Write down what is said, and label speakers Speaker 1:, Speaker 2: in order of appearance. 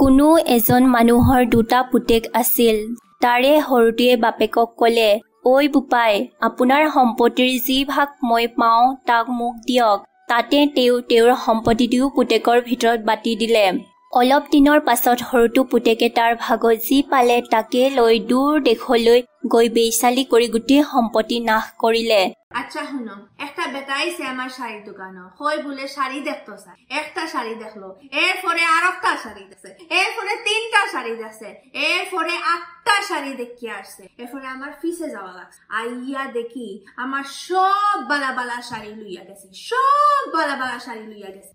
Speaker 1: কোনো এজন মানুহৰ দুটা পুতেক আছিল। তাৰে সৰুটোৱে বাপেকক ক'লে, ঐ বোপাই, আপোনাৰ সম্পত্তিৰ যি ভাগ মই পাওঁ তাক মোক দিয়ক। তাতে তেওঁৰ সম্পত্তিটোও পুতেকৰ ভিতৰত বাটি দিলে। অলপ দিনৰ পাছত সৰুটো পুতেকে তাৰ ভাগত যি পালে তাকে লৈ দূৰ দেশলৈ গৈ বেইচালি কৰি গোটেই সম্পত্তি নাশ কৰিলে।
Speaker 2: আচ্ছা শুনো, একটা বেটা আইছে আমার শাড়ির দোকানে, কই বলে শাড়ি দেখতো স্যার। একটা শাড়ি দেখলো, এরপরে আরেকটা শাড়ি দেখছে, এরপরে তিনটা শাড়ি দেখছে, এরপরে আটটা শাড়ি দেখি আসছে। এরপরে আমার ফিসে যাওয়া লাগছে। আইয়া দেখি আমার সব বালা বালা শাড়ি লইয়া গেছে, সব বালা বালা শাড়ি লইয়া গেছে।